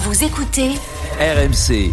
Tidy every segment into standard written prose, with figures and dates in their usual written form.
Vous écoutez RMC.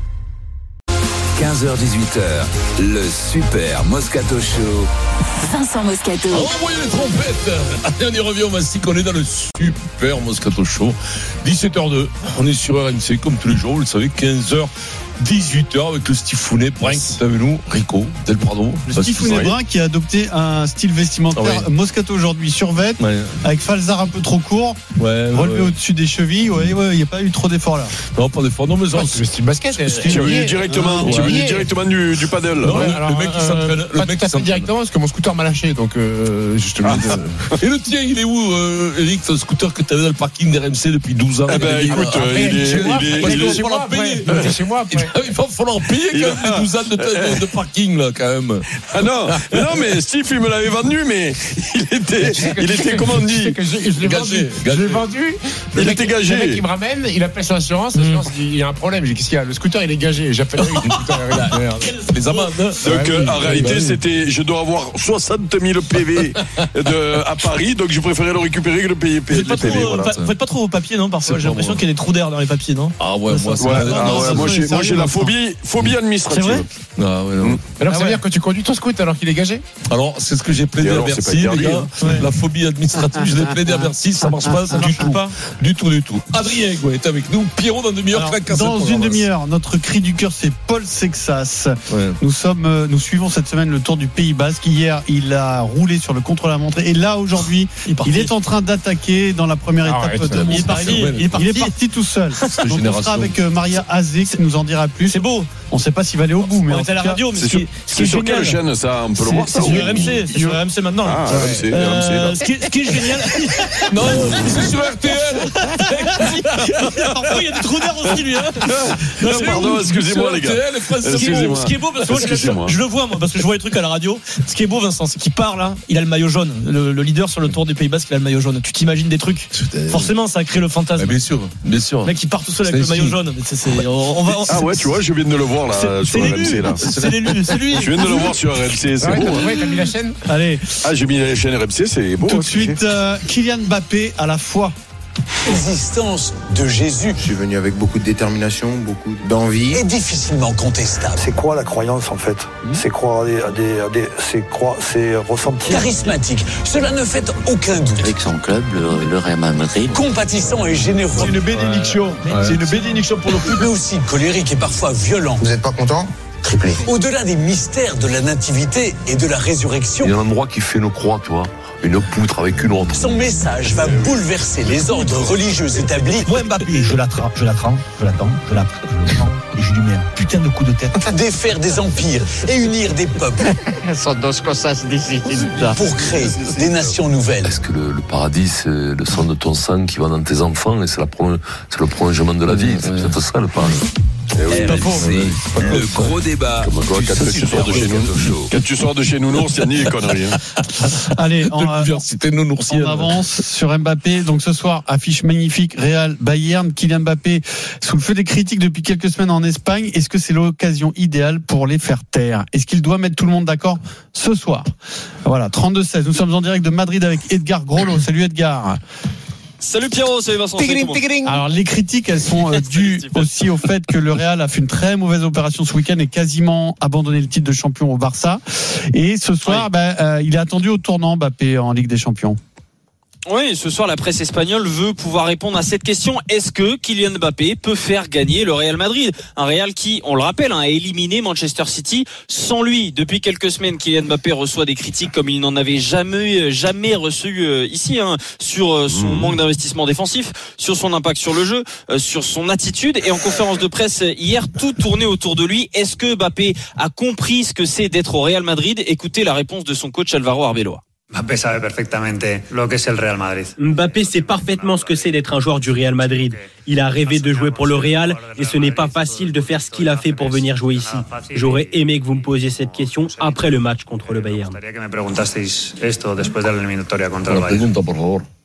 15h-18h, le Super Moscato Show. Vincent Moscato. Envoyez les trompettes. Allez, on y revient au Mastic. On est dans le Super Moscato Show. 17h02. On est sur RMC comme tous les jours. Vous le savez, 15h-18h avec le Stifounet Brun qui est avec nous. Rico Del Prado. Le Stifounet Brun qui a adopté un style vestimentaire Moscato aujourd'hui, survêt, avec falzar un peu trop court, relevé au-dessus des chevilles. Il n'y a pas eu trop d'efforts là. Non, pas d'efforts. Non, mais ça, c'est le style basket. Tu veux directement du padel. Non, le mec qui s'entraîne. Le mec qui s'entraîne directement parce que mon scooter m'a lâché. Donc, justement. Et le tien, il est où, Eric, ton scooter que tu avais dans le parking d'RMC depuis 12 ans? Eh ben, écoute, il est chez moi. C'est chez moi après. Il va falloir payer quand même les 12 ans de parking là quand même. Ah non, mais Steve il me l'avait vendu, mais il était comment on dit, je l'ai vendu. Il était gagé. Le mec qui me ramène, il appelle son assurance. L'assurance dit il y a un problème. J'ai dit qu'est-ce qu'il y a? Le scooter il est gagé. J'appelle les amendes. Donc en réalité c'était, je dois avoir 60 000 PV à Paris, donc je préférais le récupérer que le payer PV. Vous faites pas trop vos papiers, non? Parfois j'ai l'impression qu'il y a des trous d'air dans les papiers, non? Ah ouais, moi j'ai la phobie administrative. C'est vrai? Ah ouais, non. Alors ça veut dire que tu conduis ton scooter alors qu'il est gagé? Alors c'est ce que j'ai plaidé à Bercy, les gars. La phobie administrative, je l'ai plaidé à Bercy, ça marche pas du tout. Adrien Gouet est avec nous. Pierrot dans demi-heure. Dans une demi-heure, notre cri du cœur c'est Paul Sexas. Nous suivons cette semaine le Tour du Pays Basque. Hier il a roulé sur le contre-la-montre et là aujourd'hui il est en train d'attaquer dans la première étape de il est parti tout seul. Donc on sera avec Maria Azé qui nous en dira plus. C'est beau. On ne sait pas s'il va aller au bout, mais on est à la radio. C'est sur quelle chaîne ça? On peut le voir. C'est sur RMC. C'est sur RMC maintenant. RMC. Ce qui est génial. Non, c'est sur RTL. Parfois il y a des trous d'air aussi lui. Pardon, excusez-moi les gars. Ce qui est beau parce que je le vois moi parce que je vois les trucs à la radio. Ce qui est beau Vincent, c'est qu'il part là, il a le maillot jaune. Le leader sur le Tour du Pays Basque, il a le maillot jaune. Tu t'imagines des trucs? Forcément, ça crée le fantasme. Bien sûr. Le mec qui part tout seul avec le maillot jaune. Ah ouais, tu vois, je viens de le voir là sur RMC là. C'est lui. Je viens de le voir sur RMC, c'est beau. Ouais, t'as mis la chaîne? Allez. J'ai mis la chaîne RMC, c'est beau. Tout de suite, Kylian Mbappé à la foi. L'existence de Jésus. Je suis venu avec beaucoup de détermination, beaucoup d'envie. Est difficilement contestable. C'est quoi la croyance en fait? C'est croire c'est ressentir. Charismatique, cela ne fait aucun doute. Avec son club, le Real Madrid. Compatissant et généreux. C'est une bénédiction. C'est une bénédiction pour le foot. Mais aussi colérique et parfois violent. Vous n'êtes pas content? Triplé. Au-delà des mystères de la nativité et de la résurrection, il y a un endroit qui fait nos croix, tu vois. Une poutre avec une autre. Son message va bouleverser les ordres religieux établis. Moi Mbappé, je l'attends, je le prends, et je lui mets un putain de coup de tête. Défaire des empires et unir des peuples. Pour créer des nations nouvelles. Est-ce que le paradis, c'est le sang de ton sang qui va dans tes enfants et c'est le prolongement de la vie? C'est peut-être ça le paradis. Le gros débat. Quand tu sors de chez Nounours, il n'y a ni les conneries. Allez, on avance sur Mbappé. Donc ce soir, affiche magnifique, Real Bayern. Kylian Mbappé sous le feu des critiques depuis quelques semaines en Espagne. Est-ce que c'est l'occasion idéale pour les faire taire? Est-ce qu'il doit mettre tout le monde d'accord ce soir? Voilà, 32-16. Nous sommes en direct de Madrid avec Edgar Grollo. Salut Edgar. Salut Pierrot, salut Vincent. Alors les critiques, elles sont dues aussi au fait que le Real a fait une très mauvaise opération ce week-end et quasiment abandonné le titre de champion au Barça. Et ce soir, il est attendu au tournant Mbappé en Ligue des Champions. Oui, ce soir, la presse espagnole veut pouvoir répondre à cette question. Est-ce que Kylian Mbappé peut faire gagner le Real Madrid? Un Real qui, on le rappelle, a éliminé Manchester City sans lui. Depuis quelques semaines, Kylian Mbappé reçoit des critiques comme il n'en avait jamais reçu ici, sur son manque d'investissement défensif, sur son impact sur le jeu, sur son attitude. Et en conférence de presse hier, tout tournait autour de lui. Est-ce que Mbappé a compris ce que c'est d'être au Real Madrid? Écoutez la réponse de son coach Alvaro Arbeloa. Mbappé savait perfectamente lo que es el Real Madrid. Mbappé sait parfaitement ce que c'est d'être un joueur du Real Madrid. Il a rêvé de jouer pour le Real et ce n'est pas facile de faire ce qu'il a fait pour venir jouer ici. J'aurais aimé que vous me posiez cette question après le match contre le Bayern.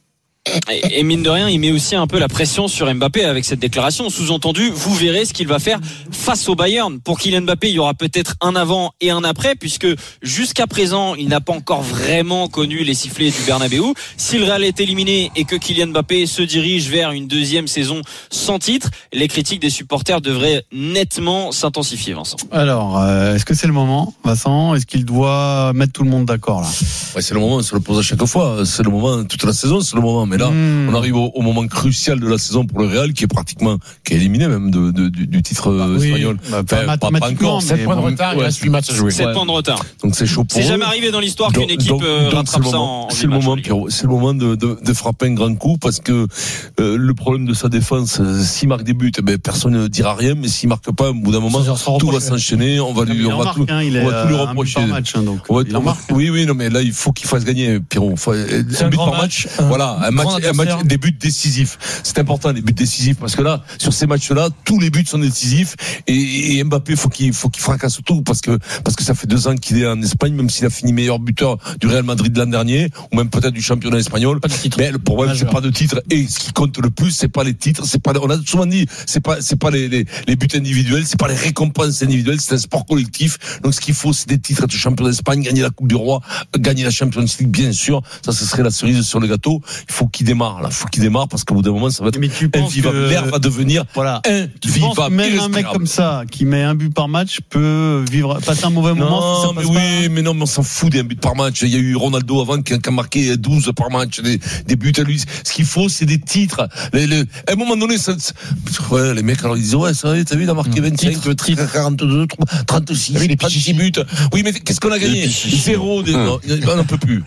Et mine de rien, il met aussi un peu la pression sur Mbappé avec cette déclaration. Sous-entendu, vous verrez ce qu'il va faire face au Bayern. Pour Kylian Mbappé, il y aura peut-être un avant et un après, puisque jusqu'à présent, il n'a pas encore vraiment connu les sifflets du Bernabéu. Si le Real est éliminé et que Kylian Mbappé se dirige vers une deuxième saison sans titre, les critiques des supporters devraient nettement s'intensifier, Vincent. Alors, est-ce que c'est le moment, Vincent? Est-ce qu'il doit mettre tout le monde d'accord là? Ouais, c'est le moment, on se le pose à chaque fois. C'est le moment, toute la saison, c'est le moment. Mais là, on arrive au moment crucial de la saison pour le Real, qui est éliminé même du titre espagnol. Pas encore. 7 points de retard, il reste 8 matchs à jouer. 7 points de retard. Donc c'est chaud pour eux. C'est jamais arrivé dans l'histoire qu'une équipe rattrape ça en c'est le moment, Pierrot. C'est le moment de frapper un grand coup, parce que le problème de sa défense, s'il marque des buts, personne ne dira rien, mais s'il marque pas, au bout d'un moment, tout va s'enchaîner. On va tout lui reprocher. Oui, non, mais là, il faut qu'il fasse gagner, Pierrot. Un but par match. Voilà, un match, des buts décisifs. C'est important, les buts décisifs, parce que là, sur ces matchs-là, tous les buts sont décisifs, et Mbappé, faut qu'il fracasse tout, parce que ça fait 2 ans qu'il est en Espagne, même s'il a fini meilleur buteur du Real Madrid l'an dernier, ou même peut-être du championnat espagnol. Mais le problème, c'est pas de titre, et ce qui compte le plus, c'est pas les titres, on a souvent dit, c'est pas les buts individuels, c'est pas les récompenses individuelles, c'est un sport collectif. Donc ce qu'il faut, c'est des titres de champion d'Espagne, gagner la Coupe du Roi, gagner la Champions League, bien sûr. Ça, ce serait la cerise sur le gâteau. Il faut qu'il démarre, parce qu'au bout d'un moment, ça va être invivable. L'air va devenir invivable. Même un mec comme ça, qui met un but par match, peut passer un mauvais moment. Mais on s'en fout des buts par match. Il y a eu Ronaldo avant qui a marqué 12 par match, des buts à lui. Ce qu'il faut, c'est des titres. À un moment donné, les mecs, alors ils disent, ouais, ça, t'as vu, il a marqué 25, 42, 36, 36 buts. Oui, mais qu'est-ce qu'on a gagné? 0. On n'en peut plus.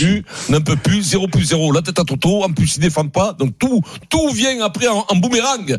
0 plus 0. La tête à Toto. En plus, il défend pas. Donc tout vient après en boomerang.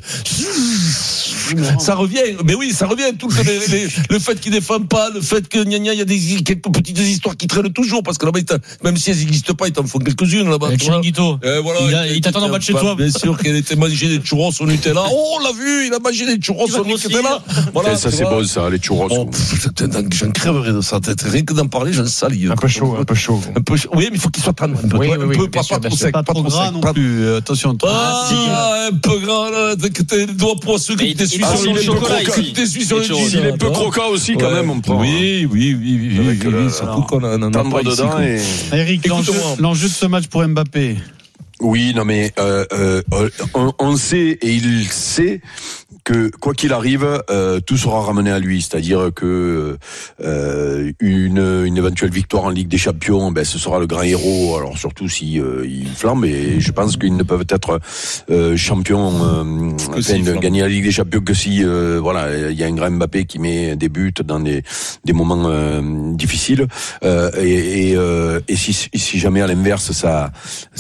Ça revient. Mais oui, ça revient. Tout le fait qu'il défend pas, le fait que il y a quelques petites histoires qui traînent toujours, parce que là-bas, même si elles n'existent pas, ils t'en font quelques-unes là-bas. Chiringuito. Voilà. Il t'attend en bas de chez toi. Bien sûr qu'elle était mangé des churros au Nutella. Oh, on l'a vu, il a mangé des churros au Nutella. Voilà. Ça, c'est bon, ça, les churros. J'en crèverais de ça. Rien que d'en parler, j'en salis. Un peu chaud. Oui, mais il faut qu'il soit tendre. Pas trop sec. Pas trop gras non plus. Attention. Un peu gras, là. Tes doigts poisseux qui t'es suivi sur le jean. Il est un peu croquant aussi, quand même, on prend. Oui. Surtout qu'on en a pas dedans. Eric, l'enjeu de ce match pour Mbappé. Oui, non, mais on sait, et il sait, que quoi qu'il arrive, tout sera ramené à lui. C'est-à-dire que une éventuelle victoire en Ligue des Champions, ce sera le grand héros. Alors surtout si il flambe. Et je pense qu'ils ne peuvent être champions, gagner la Ligue des Champions que si il y a un grand Mbappé qui met des buts dans des moments difficiles. Et si jamais à l'inverse ça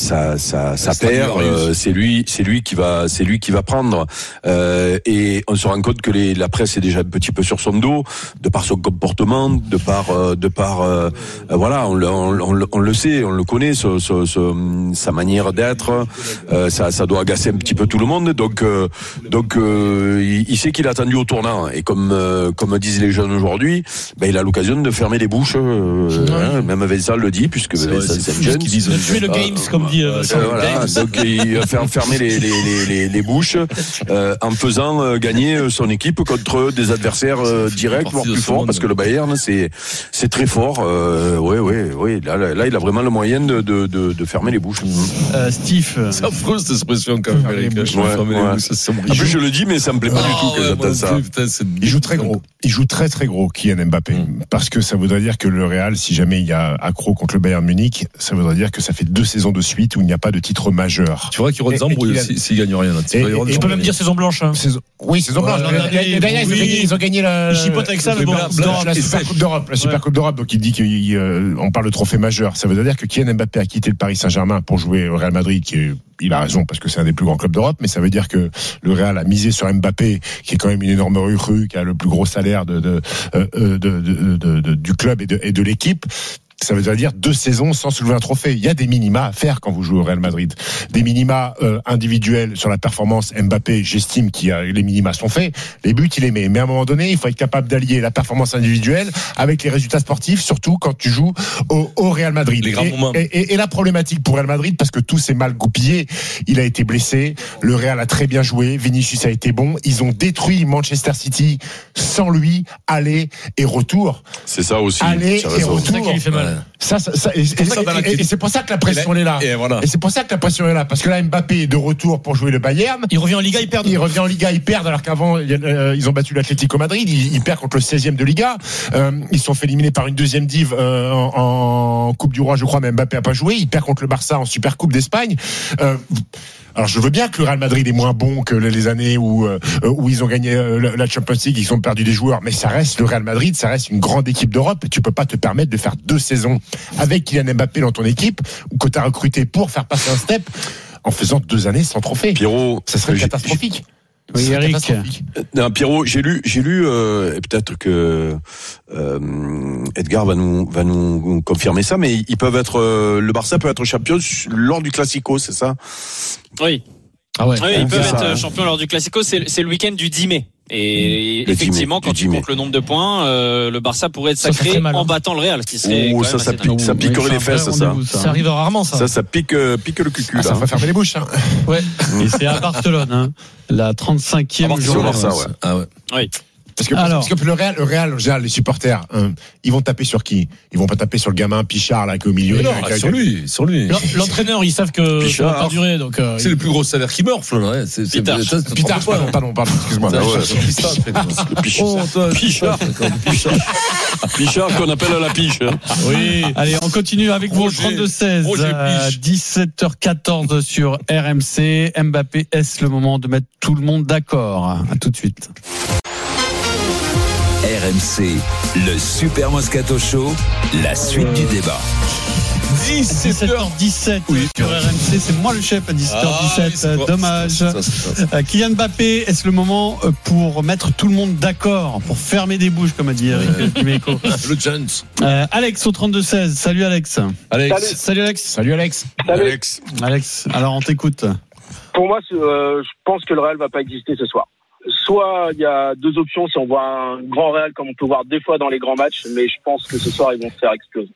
perd, c'est lui qui va prendre. Et on se rend compte que la presse est déjà un petit peu sur son dos, de par son comportement, de par on le sait, on le connaît, sa manière d'être, ça doit agacer un petit peu tout le monde. Donc il sait qu'il est attendu au tournant, et comme disent les jeunes aujourd'hui, il a l'occasion de fermer les bouches. Même Vincent le dit, puisque Vincent c'est un jeune qui dit tuer le games, comme dit. Donc il va faire fermer les bouches en faisant gagner son équipe contre des adversaires directs, voire plus forts, parce que le Bayern c'est très fort. Là il a vraiment le moyen de fermer les bouches. Steve, c'est affreux cette expression quand même. Fermer les bouches. En plus je le dis, mais ça me plaît pas du tout que j'entende ça. Il joue très gros. Il joue très très gros, Kylian Mbappé, parce que ça voudrait dire que le Real, si jamais il y a accro contre le Bayern Munich, ça voudrait dire que ça fait 2 saisons de suite où il n'y a pas de titre majeur. Tu vois qu'il y aura des embrouilles s'il gagne rien. Il peut même dire saison blanche. Oui, saison blanche. D'ailleurs, ils ont gagné la. Ils chipotent avec ça, mais bon, la Supercoupe d'Europe. Donc il dit qu'on parle de trophée majeur. Ça veut dire que Kylian Mbappé a quitté le Paris Saint-Germain pour jouer au Real Madrid, il a raison parce que c'est un des plus grands clubs d'Europe, mais ça veut dire que le Real a misé sur Mbappé, qui est quand même une énorme recrue, qui a le plus gros salaire du club et de l'équipe. ça veut dire 2 saisons sans soulever un trophée. Il y a des minima à faire quand vous jouez au Real Madrid. Des minima individuels sur la performance. Mbappé, j'estime que les minima sont faits. Les buts, il les met. Mais à un moment donné, il faut être capable d'allier la performance individuelle avec les résultats sportifs, surtout quand tu joues au Real Madrid. Les grands moments. Et la problématique pour Real Madrid, parce que tout s'est mal goupillé, il a été blessé. Le Real a très bien joué. Vinicius a été bon. Ils ont détruit Manchester City sans lui, aller et retour. C'est ça aussi. Aller et retour. C'est ça qui lui fait mal. Et c'est pour ça que la pression est là. Et c'est pour ça que la pression est là. Parce que là, Mbappé est de retour pour jouer le Bayern. Il revient en Liga, il perd. Ils perdent alors qu'avant, ils ont battu l'Atlético Madrid. Ils perdent contre le 16e de Liga. Ils se sont fait éliminer par une deuxième div en Coupe du Roi, je crois, mais Mbappé n'a pas joué. Ils perdent contre le Barça en Super Coupe d'Espagne. Alors je veux bien que le Real Madrid est moins bon que les années où ils ont gagné la Champions League, ils ont perdu des joueurs, mais ça reste le Real Madrid, ça reste une grande équipe d'Europe. Et tu peux pas te permettre de faire 2 saisons avec Kylian Mbappé dans ton équipe ou que tu as recruté pour faire passer un step en faisant 2 années sans trophée. Pierrot, ça serait catastrophique. Oui, Eric. Non, Pierrot, j'ai lu, et peut-être que Edgar va nous confirmer ça, mais ils peuvent être, le Barça peut être champion lors du Classico, c'est ça? Oui. Ah ouais. Oui, ils peuvent être champions lors du Classico. C'est le week-end du 10 mai. Et effectivement, quand tu comptes le nombre de points, le Barça pourrait être sacré en battant le Real, ce qui serait ça piquerait les fesses, ça. Ça arrive rarement, ça. Ça pique le cucu. Ça va fermer les bouches. Ouais. Et c'est à Barcelone, la 35e journée. Barça, ouais. Ah ouais. Oui. Parce que le Real, les supporters, ils vont taper sur qui? Ils vont pas taper sur le gamin Pichard là qui est au milieu. Sur lui. L'entraîneur, ils savent que ça va pas durer, donc. C'est le plus gros salaire qui meurt, Flan. Pichard, pardon, excuse-moi. Pichard qu'on appelle à la piche. Oui. Allez, on continue avec vous au 32-16. 17h14 sur RMC. Mbappé, est-ce le moment de mettre tout le monde d'accord? À tout de suite. RMC, le Super Moscato Show, la suite du débat. 17h17 sur RMC, c'est moi le chef à 17h17, dommage. Kylian Mbappé, est-ce le moment pour mettre tout le monde d'accord, pour fermer des bouches, comme a dit Eric Dimeco? Le Jones. Alex au 32-16, salut Alex. Salut Alex. Alex, alors on t'écoute. Pour moi, je pense que le Real va pas exister ce soir. Soit il y a 2 options, si on voit un grand Real comme on peut voir des fois dans les grands matchs, mais je pense que ce soir ils vont se faire exploser.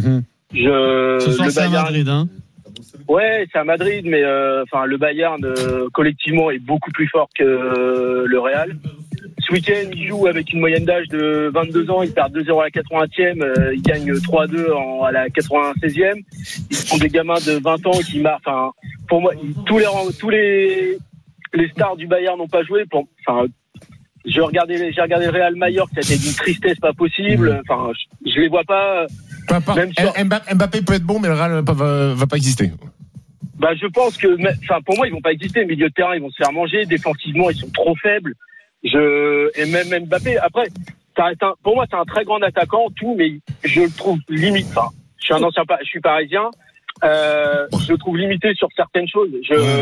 Ce soir c'est à Madrid, hein? Ouais, c'est à Madrid, mais le Bayern collectivement est beaucoup plus fort que le Real. Ce week-end, ils jouent avec une moyenne d'âge de 22 ans, ils perdent 2-0 à la 80e, ils gagnent 3-2 à la 96e. Ils sont des gamins de 20 ans qui marquent. Pour moi, tous les stars du Bayern n'ont pas joué. J'ai regardé le Real Mallorca, c'était d'une tristesse pas possible. Je les vois pas. Même Mbappé peut être bon, mais le Real va pas exister. Je pense que, pour moi, ils vont pas exister. Milieu de terrain, ils vont se faire manger. Défensivement, ils sont trop faibles. Et même Mbappé. Après, pour moi, c'est un très grand attaquant, tout, mais je le trouve limite. Je suis parisien. Je le trouve limité sur certaines choses.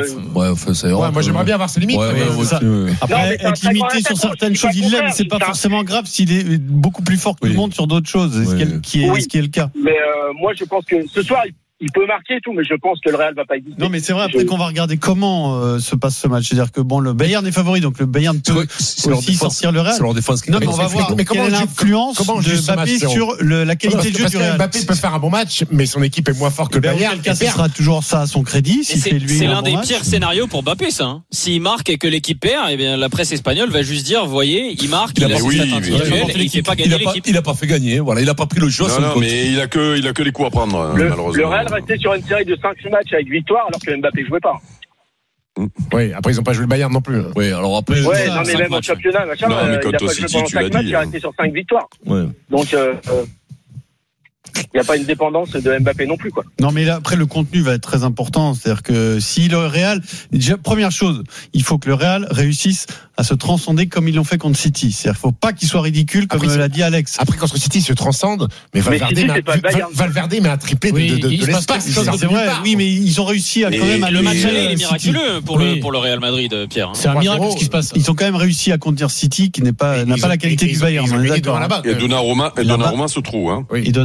Moi j'aimerais bien avoir ses limites. Après, être limité sur certaines choses, il l'est, mais c'est pas forcément grave s'il est beaucoup plus fort que tout le monde sur d'autres choses. Ce qui est le cas. Mais moi je pense que ce soir il peut marquer et tout, mais je pense que le Real va pas exister. Non, mais c'est vrai, après qu'on va regarder comment se passe ce match. C'est-à-dire que le Bayern est favori, donc le Bayern peut aussi sortir le Real. C'est leur défense. Non, mais on va voir quelle est l'influence de Mbappé sur la qualité de jeu du Real. Mbappé peut faire un bon match, mais son équipe est moins forte que le Bayern. Dans quel cas, ce sera toujours ça à son crédit. C'est l'un des pires scénarios pour Mbappé, ça. S'il marque et que l'équipe perd, eh bien la presse espagnole va juste dire, voyez, il marque, il a ses stats individuelles et il fait pas gagner l'équipe. Il a pas fait gagner, voilà, il a pas pris le jeu. Non, mais il a que les coups à prendre, malheureusement. Le Real restait sur une série de 5 matchs avec victoire alors que Mbappé jouait pas. Oui, après ils n'ont pas joué le Bayern non plus. Oui, alors après. Ouais, non mais même en championnat, il a pas joué pendant 5 matchs, il est resté sur 5 victoires. Ouais. Donc il n'y a pas une dépendance de Mbappé non plus, quoi. Non, mais là, après, le contenu va être très important. C'est-à-dire que si le Real, déjà, première chose, il faut que le Real réussisse à se transcender comme ils l'ont fait contre City. C'est-à-dire qu'il ne faut pas qu'il soit ridicule, comme l'a dit Alex. Après, contre City, il se transcende, mais Valverde met un triplé de l'espace. C'est vrai, oui, mais ils ont réussi à quand même à le match aller, il est miraculeux pour le Real Madrid, Pierre. C'est un miracle ce qui se passe. Ils ont quand même réussi à contenir City, qui n'a pas la qualité du Bayern. Et Donnarumma se trouve, hein. Et Donnarumma se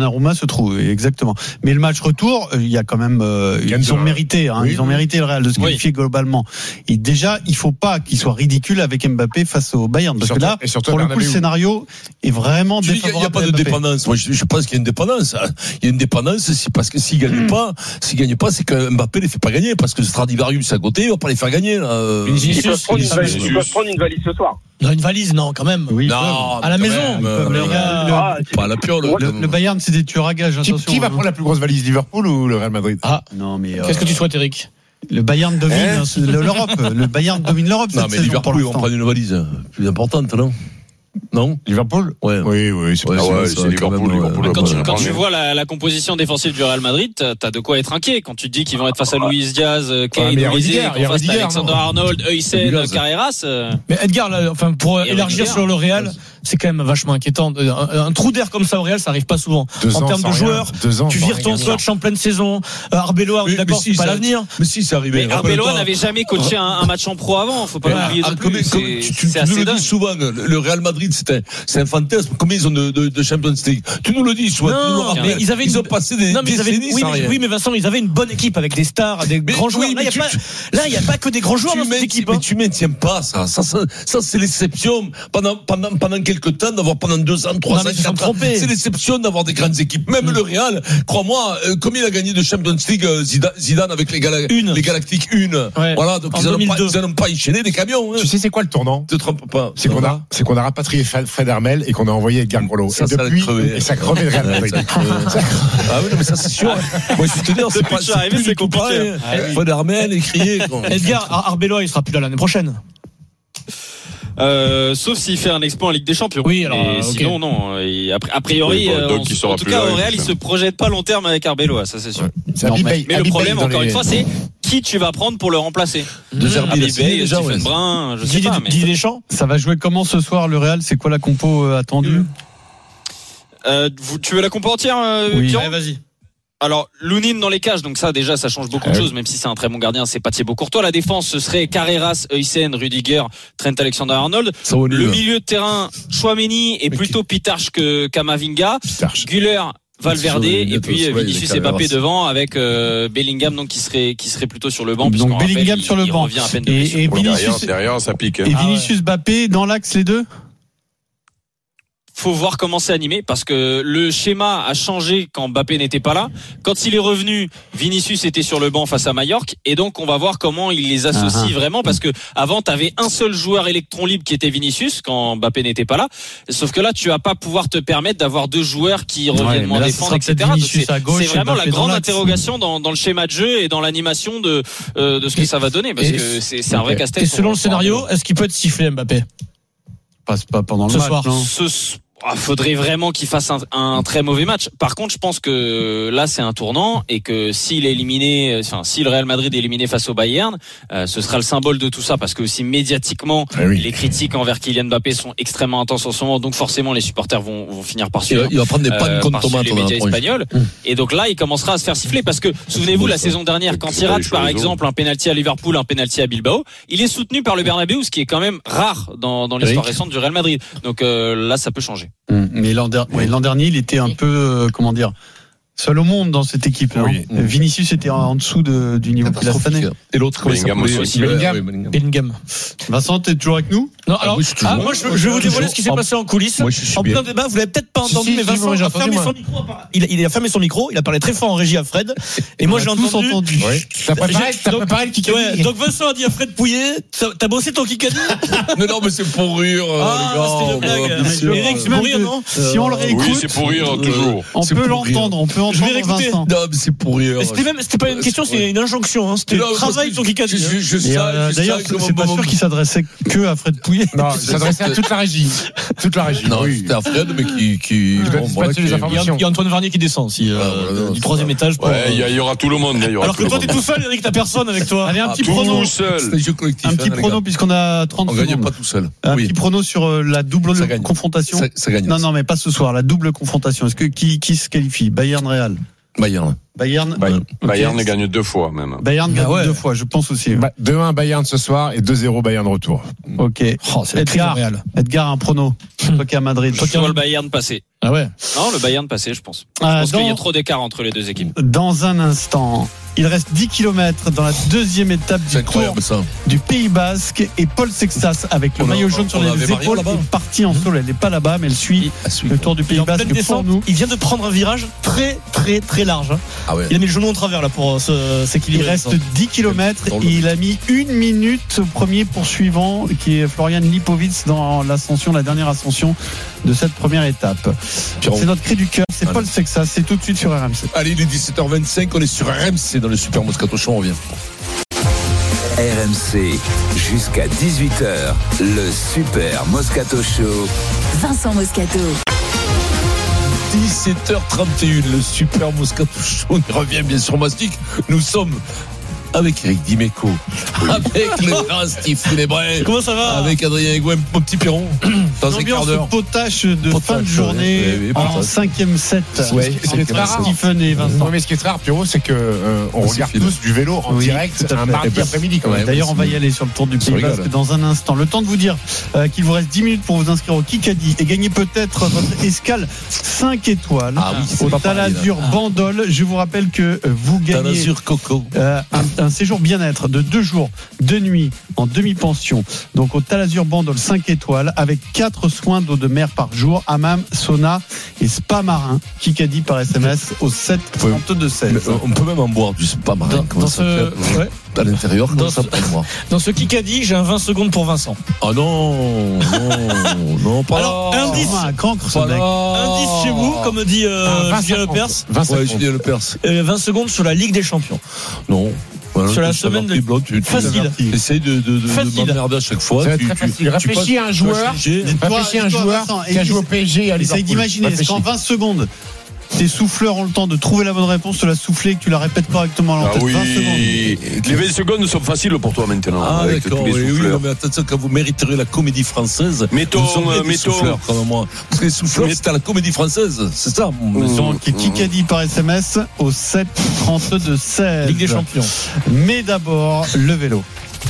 ce trou, exactement. Mais le match retour, il y a quand même, ils ont mérité, ils ont mérité le Real de se qualifier globalement. Et déjà, il faut pas qu'il soit ridicule avec Mbappé face au Bayern, parce que là, pour le coup, le scénario est vraiment défavorable. Il n'y a pas de dépendance. Moi, je pense qu'il y a une dépendance. Il y a une dépendance, parce que s'il gagne pas, c'est que Mbappé les fait pas gagner, parce que Stradivarius à côté, il va pas les faire gagner. Là. Ils peuvent prendre une valise ce soir. Non, une valise, non, quand même. Oui, non, à la maison. Pas à la piole. Le Bayern, c'est des tueurs à gages. Qui va prendre la plus grosse valise, Liverpool ou le Real Madrid? Non, mais. Qu'est-ce que tu souhaites, Eric? Le Bayern domine l'Europe. Le Bayern domine l'Europe. Non, mais Liverpool, ils vont prendre une valise plus importante, non? Non, Liverpool. Oui, c'est Liverpool. Quand tu vois la composition défensive du Real Madrid, t'as de quoi être inquiet. Quand tu te dis qu'ils vont être face à Luis Diaz, Kane, face à Alexander Arnold, Heusen, Carreras. Mais Edgar, pour élargir sur le Real, c'est quand même vachement inquiétant. Un trou d'air comme ça au Real, ça arrive pas souvent. En termes de joueurs, tu vires ton coach en pleine saison. Arbeloa, d'accord, c'est pas l'avenir. Mais si, c'est arrivé. Mais Arbeloa n'avait jamais coaché un match en pro avant. Faut pas l'oublier. C'est assez dingue. Souvent, le Real Madrid, c'est un fantasme. Combien ils ont de Champions League? Tu nous le dis, soit. Non, mais ils ont passé des décennies sans rien. Oui, mais Vincent, ils avaient une bonne équipe avec des stars, des grands joueurs. Là, il n'y a pas que des grands joueurs dans cette équipe. Mais tu maintiens pas ça. Ça, c'est l'exception. Pendant quelques temps, d'avoir pendant 2 ans, 3 ans, 4 ans. C'est l'exception d'avoir des grandes équipes. Même le Real, crois-moi, combien il a gagné de Champions League, Zidane avec les Galactiques? Voilà, donc ils n'allont pas enchaîner des camions. Tu sais, c'est quoi le tournant? Te trompe pas. C'est qu'on a rapatrié Fred Hermel et qu'on a envoyé Edgar Grollo. Ça, et depuis, ça crevait le Real Madrid. Ah oui, non, mais ça, c'est sûr. Moi, je te dire, c'est pas arrivé, c'est compliqué. Fred Hermel, écrier. Edgar, Arbeloa, il sera plus là l'année prochaine. Sauf s'il fait un exploit en Ligue des Champions. Oui, alors. Sinon, non. A priori, en tout cas, au Real, il se projette pas long terme avec Arbeloa, ça c'est sûr. Mais le problème, encore une fois, c'est qui tu vas prendre pour le remplacer. Habib Beye, Stephen Brun, je sais pas. Didier Deschamps. Ça va jouer comment ce soir le Real? C'est quoi la compo attendue? Tu veux la compo entière, oui. Allez, vas-y. Alors, Lounine dans les cages, donc ça déjà ça change beaucoup de choses, même si c'est un très bon gardien, c'est pas Thibaut Courtois. La défense, ce serait Carreras, Heusen, Rudiger, Trent Alexander-Arnold. Le milieu de terrain, Chouameni est plutôt Pitarch que Camavinga. Güler, Valverde et puis Vinicius et Mbappé devant avec Bellingham donc qui serait plutôt sur le banc. Donc Bellingham sur le banc. Et Vinicius derrière ça pique. Et Vinicius Mbappé dans l'axe les deux. Faut voir comment c'est animé parce que le schéma a changé quand Mbappé n'était pas là. Quand il est revenu, Vinicius était sur le banc face à Majorque et donc on va voir comment il les associe vraiment parce que avant t'avais un seul joueur électron libre qui était Vinicius quand Mbappé n'était pas là. Sauf que là tu vas pas pouvoir te permettre d'avoir 2 joueurs qui reviennent moins défendre, etc. C'est vraiment la grande interrogation dans le schéma de jeu et dans l'animation de ce que ça va donner parce que c'est un vrai casse-tête. Et selon le scénario, est-ce qu'il peut être sifflé Mbappé? Passe pas pendant le match. Faudrait vraiment qu'il fasse un très mauvais match. Par contre, je pense que là, c'est un tournant et que si le Real Madrid est éliminé face au Bayern, ce sera le symbole de tout ça parce que aussi médiatiquement, les critiques envers Kylian Mbappé sont extrêmement intenses en ce moment. Donc forcément, les supporters vont finir par suivre. Il va prendre des pannes contre tomates les médias espagnols. Et donc là, il commencera à se faire siffler parce que souvenez-vous, la saison dernière, quand il rate par exemple un penalty à Liverpool, un penalty à Bilbao, il est soutenu par le Bernabéu, ce qui est quand même rare dans l'histoire récente du Real Madrid. Donc là, ça peut changer. Mais l'an dernier, il était un peu, seul au monde dans cette équipe. Oui. Vinicius était en dessous du niveau qu'il a cette année. Et l'autre, Bellingham. Vincent, t'es toujours avec nous? Non, alors, moi, je vais vous dévoiler ce qui s'est passé en coulisses. En plein débat, vous l'avez peut-être pas entendu, mais Vincent a fermé son micro. Il a fermé son micro, il a parlé très fort en régie à Fred. Et moi, j'ai entendu. T'as préparé le Kikadi. Donc Vincent a dit à Fred Pouillet, t'as bossé ton Kikadi? Non, mais c'est pour rire, les gars. C'était une blague. Eric, c'est pour rire, non? Si on le réécoute. Oui, c'est pour rire, toujours. On peut l'entendre, je vais réécouter. Non, mais c'est pour rire. C'était pas une question, c'est une injonction. C'était travail ton Kikadi. D'ailleurs, c'est pas sûr qu'il s'adressait que à Fred Pouillet. Non, il s'adressait à toute la régie. Non, c'était à Fred, mais qui. Il y a Antoine Varnier qui descend aussi du 3e étage. Il y aura tout le monde. Alors que toi, t'es tout seul, Eric, t'as personne avec toi. Allez, un petit prono. Un petit prono, puisqu'on a 30 secondes. On gagne pas tout seul. Un petit prono sur la double confrontation. Ça gagne. Non, mais pas ce soir. La double confrontation. Est-ce que qui se qualifie? Bayern Real. Bayern gagne 2 fois même. Bayern gagne 2 fois, je pense aussi. 2-1 Bayern ce soir et 2-0 Bayern retour. Ok. C'est Edgar, un prono. Toi qui es à Madrid. Je vois le Bayern passer. Ah ouais. Non, le Bayern passé, je pense. Je pense qu'il y a trop d'écart entre les deux équipes. Dans un instant, il reste 10 km dans la deuxième étape du Tour du Pays Basque et Paul Sexas avec le maillot jaune sur les épaules est parti en solo. Elle n'est pas là-bas, mais elle suit le Tour du Pays Basque pour nous. Il vient de prendre un virage très très très large. Ah ouais. Il a mis le genou en travers là pour s'équilibrer. Il reste 10 km et il a mis 1 minute au premier poursuivant qui est Florian Lipovitz dans l'ascension, la dernière ascension de cette première étape. C'est notre cri du cœur, c'est Paul Sexas, c'est tout de suite sur RMC. Allez, il est 17h25, on est sur RMC dans le Super Moscato Show, on revient. RMC, jusqu'à 18h, le Super Moscato Show. Vincent Moscato. 17h31, le Super Moscato Show, on y revient bien sûr Mastic. Nous sommes avec Eric Dimeco, avec le grand Steve Funebray. Comment ça va? Avec Adrien Egouin, mon petit Piron. Dans un quart d'heure. Potache de fin de journée en 5e set. C'est très rare. Stephen et Vincent. Mais ce qui est très rare, Pierrot, c'est que on regarde tous du vélo en direct un mardi après-midi. D'ailleurs, on va y aller sur le Tour du Pays Basque dans un instant. Le temps de vous dire qu'il vous reste 10 minutes pour vous inscrire au Kikadi et gagner peut-être votre escale 5 étoiles au Talazur Bandol. Je vous rappelle que vous gagnez Talazur Coco. Un séjour bien-être de 2 jours, 2 nuits en demi-pension. Donc au Talazur Bandol 5 étoiles avec 4 soins d'eau de mer par jour, hammam, sauna et spa marin. Kikadi par SMS au 7 32 16. On peut même en boire du spa marin. À l'intérieur, dans ce Kikadi, j'ai un 20 secondes pour Vincent. Ah non, pas alors, là. Indice, un cancre, ce mec. Indice chez vous, comme dit Julien Lepers. 20 secondes sur la Ligue des Champions. Non. Voilà, sur la semaine de facile. Essaye de m'emmerder à chaque fois. C'est très facile. Réfléchis à un joueur qui a joué au PSG. Essaye d'imaginer, est-ce qu'en 20 secondes tes souffleurs ont le temps de trouver la bonne réponse, de la souffler et que tu la répètes correctement à l'antenne. 20 secondes. Les 20 secondes sont faciles pour toi maintenant. Ah d'accord, oui, mais attention, quand vous mériterez la comédie française, mettons souffleurs comme moi. Parce que les souffleurs, c'était à la comédie française, c'est ça. Donc, Kikadi par SMS au 7 32 16. Ligue des Champions. Mais d'abord, le vélo.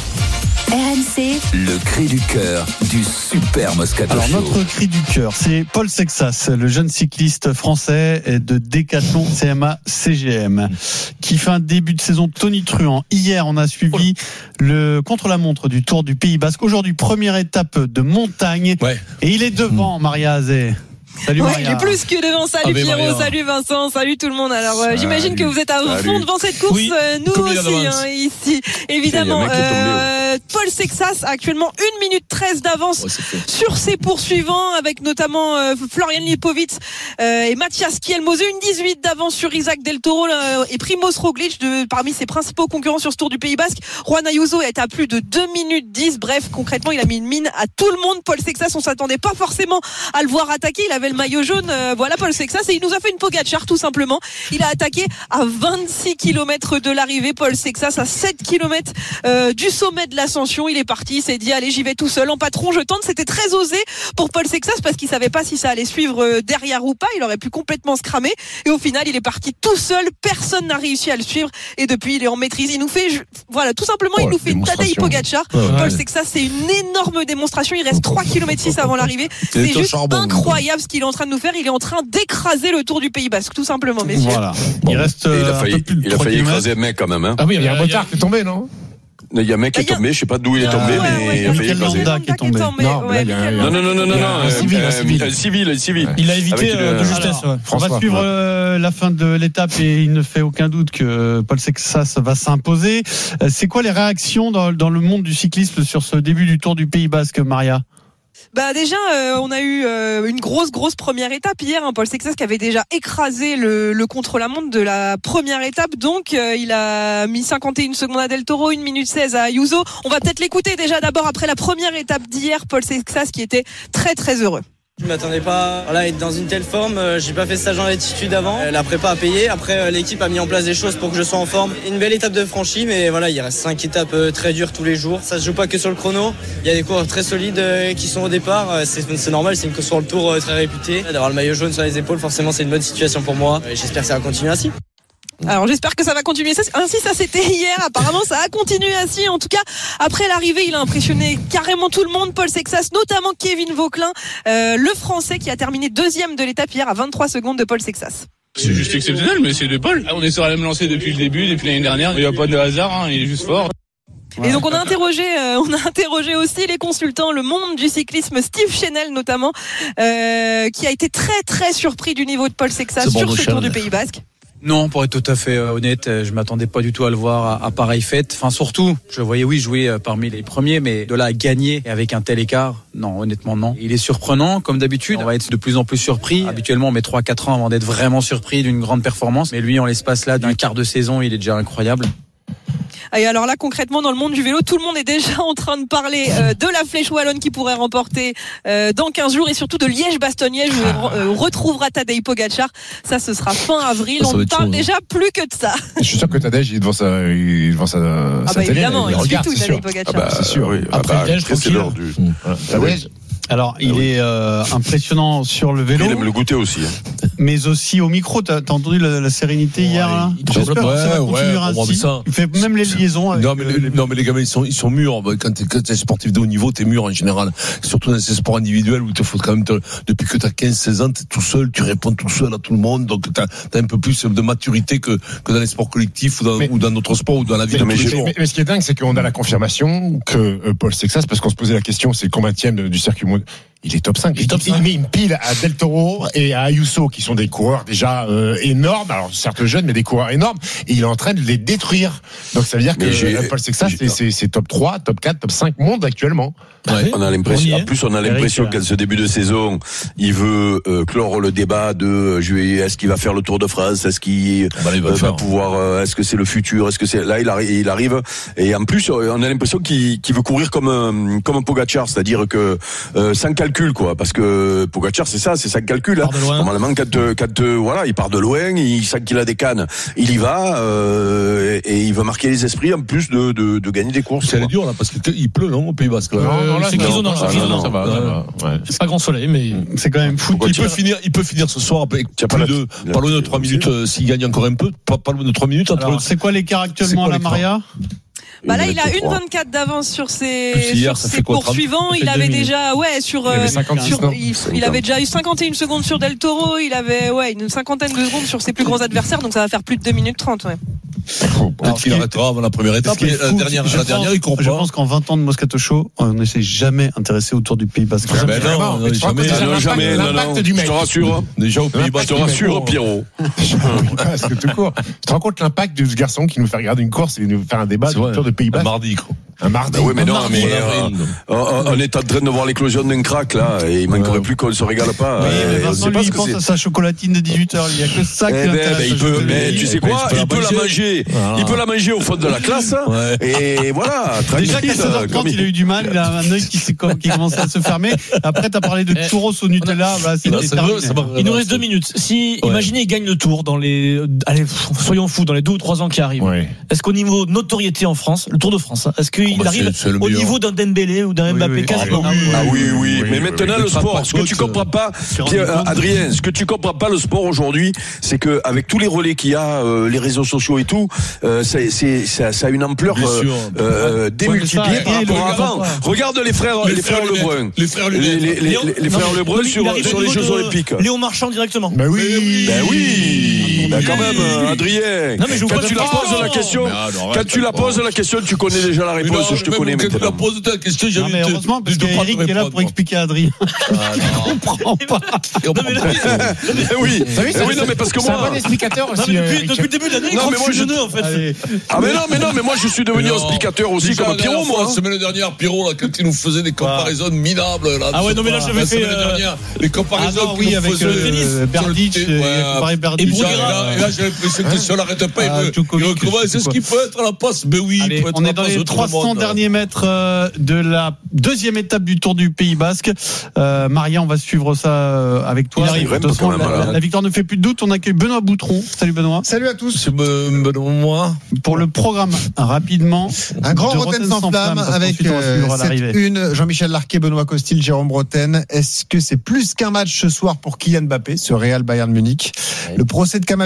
RMC, le cri du cœur du Super Moscato Show. Alors notre cri du cœur, c'est Paul Sexas, le jeune cycliste français de Decathlon CMA CGM, qui fait un début de saison tonitruant. Hier, on a suivi le contre-la-montre du Tour du Pays Basque. Aujourd'hui, première étape de montagne. Et il est devant, Maria Azé. Salut Maria. Il est plus que devant. Salut Pierrot, Maria. Salut Vincent, salut tout le monde. Alors j'imagine que vous êtes à fond devant cette course. Oui, nous aussi ici. Évidemment, Paul Sexas a actuellement 1 minute 13 d'avance sur ses poursuivants, avec notamment Florian Lipovitz et Mathias Kielmose. 1,18 d'avance sur Isaac Del Toro et Primoz Roglic, parmi ses principaux concurrents sur ce Tour du Pays Basque. Juan Ayuso est à plus de 2 minutes 10. Bref, concrètement, il a mis une mine à tout le monde. Paul Sexas, on s'attendait pas forcément à le voir attaquer. Il avait le maillot jaune, voilà Paul Sexas, et il nous a fait une Pogacar tout simplement. Il a attaqué à 26 km de l'arrivée. Paul Sexas à 7 km du sommet de l'ascension. Il est parti, il s'est dit allez, j'y vais tout seul en patron, je tente. C'était très osé pour Paul Sexas parce qu'il savait pas si ça allait suivre derrière ou pas. Il aurait pu complètement se cramer, et au final il est parti tout seul. Personne n'a réussi à le suivre, et depuis il est en maîtrise. Il nous fait tout simplement il nous fait une Tadej Pogacar. Paul Sexas, c'est une énorme démonstration. Il reste 3 km 6 avant l'arrivée. C'est juste incroyable ce qu'il est en train de nous faire. Il est en train d'écraser le Tour du Pays Basque, tout simplement, messieurs. Voilà. Il reste il a failli écraser un mec quand même. Ah oui, il y a un motard qui est tombé, non? Il y a un mec qui est tombé, je sais pas d'où il est tombé, mais il a failli écraser. Qui est tombé. Non, un civil. Il a évité de justesse. On va suivre la fin de l'étape, et il ne fait aucun doute que Paul Sexas va s'imposer. C'est quoi les réactions dans le monde du cyclisme sur ce début du Tour du Pays Basque, Maria? Déjà, on a eu une grosse première étape hier. Paul Sexas qui avait déjà écrasé le contre-la-montre de la première étape. Donc, il a mis 51 secondes à Del Toro, 1 minute 16 à Ayuso. On va peut-être l'écouter déjà d'abord après la première étape d'hier. Paul Sexas qui était très très heureux. Je m'attendais pas à être dans une telle forme. J'ai pas fait stage en altitude avant. La prépa a payé. Après, l'équipe a mis en place des choses pour que je sois en forme. Une belle étape de franchie, mais voilà, il reste 5 étapes très dures tous les jours. Ça se joue pas que sur le chrono. Il y a des coureurs très solides qui sont au départ. C'est normal, c'est une course sur le Tour très réputée. D'avoir le maillot jaune sur les épaules, forcément, c'est une bonne situation pour moi. J'espère que ça va continuer ainsi. Alors j'espère que ça va continuer ainsi. Ça c'était hier, apparemment ça a continué ainsi. En tout cas, après l'arrivée, il a impressionné carrément tout le monde. Paul Sexas, notamment Kevin Vauquelin, le Français qui a terminé deuxième de l'étape hier à 23 secondes de Paul Sexas. C'est juste exceptionnel, mais c'est de Paul. On est sur la même lancée depuis le début, depuis l'année dernière. Il n'y a pas de hasard, il est juste fort. Et donc on a interrogé aussi les consultants, le monde du cyclisme, Steve Chenel notamment, qui a été très très surpris du niveau de Paul Sexas sur ce Tour du Pays Basque. Non, pour être tout à fait honnête, je m'attendais pas du tout à le voir à pareille fête. Enfin, surtout, je voyais jouer parmi les premiers, mais de là à gagner avec un tel écart, non, honnêtement non. Il est surprenant, comme d'habitude. On va être de plus en plus surpris. Habituellement, on met 3-4 ans avant d'être vraiment surpris d'une grande performance. Mais lui, en l'espace là d'un quart de saison, il est déjà incroyable. Et alors là, concrètement, dans le monde du vélo, tout le monde est déjà en train de parler de la Flèche Wallonne qui pourrait remporter dans 15 jours et surtout de Liège-Bastogne-Liège où on retrouvera Tadej Pogacar. Ça, ce sera fin avril. On ne parle déjà plus que de ça. Je suis sûr que Tadej, il est devant sa télé. Évidemment, il suit tout Tadej Pogacar. C'est sûr. Oui. Après Liège, c'est l'heure du... Tadej. Alors, il est impressionnant sur le vélo. Il aime le goûter aussi. Mais aussi au micro. T'as entendu la sérénité hier là. J'espère que ça va continuer ainsi. Il fait même les liaisons. Non, mais les gamins, ils sont mûrs. Quand t'es sportif de haut niveau, t'es mûr en général. Surtout dans ces sports individuels où il te faut quand même, depuis que t'as 15-16 ans, t'es tout seul, tu réponds tout seul à tout le monde. Donc, t'as un peu plus de maturité que dans les sports collectifs ou dans notre sport ou dans la vie de tous les jours. Mais ce qui est dingue, c'est qu'on a la confirmation que Paul Sexas, parce qu'on se posait la question, c'est combienième du circuit mondial. Il est top 5. Il met une pile à Del Toro et à Ayuso, qui sont des coureurs déjà énormes. Alors, certes jeunes, mais des coureurs énormes. Et il est en train de les détruire. Donc, ça veut dire que Paul Sexas, c'est top 3, top 4, top 5 monde actuellement. Ouais. On a l'impression, en plus, on a l'impression qu'à ce début de saison, il veut clore le débat de est-ce qu'il va faire le Tour de France, est-ce qu'il va pouvoir, est-ce que c'est le futur, est-ce que c'est là il arrive et en plus on a l'impression qu'il veut courir comme un Pogacar, c'est-à-dire que sans calcul quoi, parce que Pogacar c'est ça calcul. Hein. Normalement quand voilà, il part de loin, il sent qu'il a des cannes, il y va et il veut marquer les esprits en plus de gagner des courses. C'est dur là parce qu'il pleut non au Pays Basque. C'est grisonnant, ça va. C'est pas grand soleil, mais c'est quand même fou. Il peut finir ce soir avec pas loin de 3 minutes s'il gagne encore un peu. Pas loin de 3 minutes. Alors, c'est quoi l'écart actuellement à la Maria? Là, il a 1,24 d'avance sur ses poursuivants. Il avait déjà, il avait déjà eu 51 secondes sur Del Toro. Il avait, une cinquantaine de secondes sur ses plus gros adversaires. Donc, ça va faire plus de 2 minutes 30, Peut-être qu'il arrêtera avant la première étape. La dernière, il court pas. Je pense qu'en 20 ans de Moscato Show, on ne s'est jamais intéressé au Tour du Pays Basque. Jamais. Je te rassure. Déjà au Pays Basque. Je te rassure, Pierrot. Parce que tout court. Tu te rends compte l'impact de ce garçon qui nous fait regarder une course et nous faire un débat sur le Tour du Pays Basque? Un mardi, quoi. Un mardi. Oui, mais non, mais on est en train de voir l'éclosion d'un crack, là, et il manquerait plus qu'on ne se régale pas. Vincent, lui, il pense à sa chocolatine de 18h. Il n'y a que ça qui l'intéresse. Mais tu sais quoi? Il peut la manger. Il peut la manger au fond de la classe. Et voilà. Déjà qu'à 16h30, il a eu du mal. Il a un œil qui commençait à se fermer. Après, t'as parlé de churros au Nutella. Il nous reste 2 minutes. Si, imaginez, il gagne le Tour dans les, allez, soyons fous, dans les 2 ou 3 ans qui arrivent. Est-ce qu'au niveau notoriété en France, le Tour de France, est-ce qu'il arrive au niveau d'un Dembélé ou d'un Mbappé quasiment? Oui. Mais maintenant, le sport, ce que tu comprends pas, Adrien, ce que tu comprends pas, le sport aujourd'hui, c'est que avec tous les relais qu'il y a, les réseaux sociaux et tout, ça a une ampleur démultipliée par rapport à avant. Regarde les frères Lebrun. Les frères Lebrun sur les Jeux Olympiques. Léo Marchand directement. Ben oui. Quand même, Adrien. Quand tu la poses la question, tu connais déjà la réponse. Je te connais maintenant. Quand tu la poses la question, j'ai envie de heureusement, parce qu'Eric est là pour expliquer à Adrien. Je comprends pas. Oui, non, mais parce que moi. C'est un bon explicateur aussi. Depuis le début de l'année, il croit que je suis jeune, en fait. Mais non, mais moi, je suis devenu explicateur aussi, comme Pierrot, moi. La semaine dernière, Pierrot, là, quand il nous faisait des comparaisons minables, là. Ah ouais, non, mais là, j'avais fait. Les comparaisons qu'il nous faisait. Berdych, et Bruguera. Et là, j'ai l'impression que si on n'arrête pas, il recommence. C'est ce qu'il peut être à la passe. Ben oui, il peut être on est dans les 300 derniers mètres de la deuxième étape du Tour du Pays Basque. Maria, on va suivre ça avec toi. La victoire ne fait plus de doute. On accueille Benoît Boutron. Salut Benoît. Salut à tous. Benoît. Pour le programme, rapidement. Un grand Rotten sans flamme avec cette une. Jean-Michel Larquet, Benoît Costil, Jérôme Breton. Est-ce que c'est plus qu'un match ce soir pour Kylian Mbappé, ce Real Bayern Munich? Le procès de Camavinga